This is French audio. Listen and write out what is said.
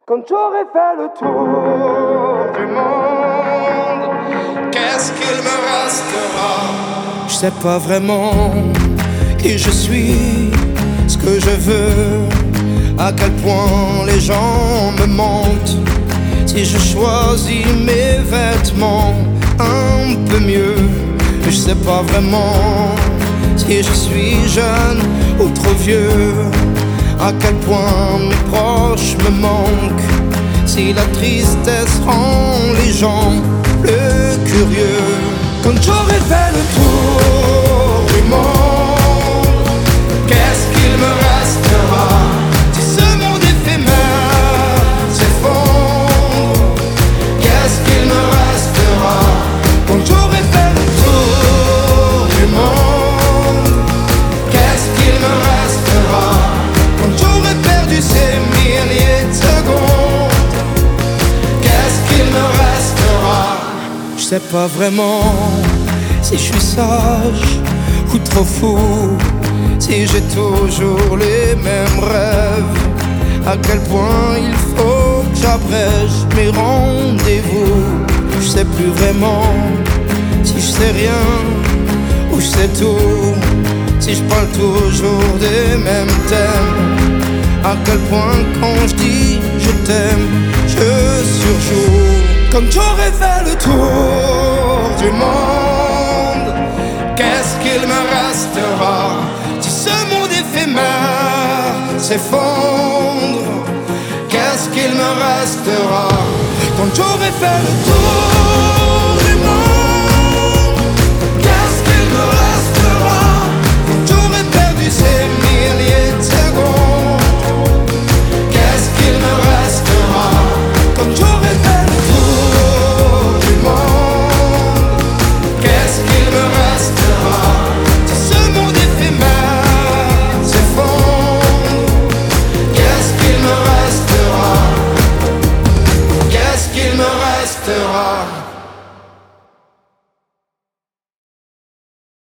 Quand j'aurai fait le tour du monde, qu'est-ce qu'il me restera? Je sais pas vraiment qui je suis, ce que je veux, à quel point les gens me mentent. Si je choisis mes vêtements un peu mieux, je sais pas vraiment si je suis jeune ou trop vieux, à quel point mes proches me manquent, si la tristesse rend les gens plus curieux. Quand j'aurai fait le tour du monde, qu'est-ce qu'il me restera? Si ce monde éphémère s'effondre, qu'est-ce qu'il me restera? Quand j'aurai fait le tour du monde, qu'est-ce qu'il me restera? Quand j'aurai perdu ces milliers de secondes, qu'est-ce qu'il me restera? Je sais pas vraiment si je suis sage ou trop fou, si j'ai toujours les mêmes rêves, à quel point il faut que j'abrège mes rendez-vous. Je sais plus vraiment si je sais rien ou je sais tout, si je parle toujours des mêmes thèmes, à quel point quand je dis je t'aime, je surjoue. Quand j'aurai fait le tour du monde, qu'est-ce qu'il me restera? Si ce monde éphémère s'effondre, qu'est-ce qu'il me restera? Quand j'aurai fait le tour du monde, qu'est-ce qu'il me restera? Quand j'aurai perdu ces milliers de secondes, qu'est-ce qu'il me restera? Quand j'aurai fait le tour du monde, qu'est-ce qu'il me restera? Si ce monde éphémère s'effondre, qu'est-ce qu'il me restera? Qu'est-ce qu'il me restera?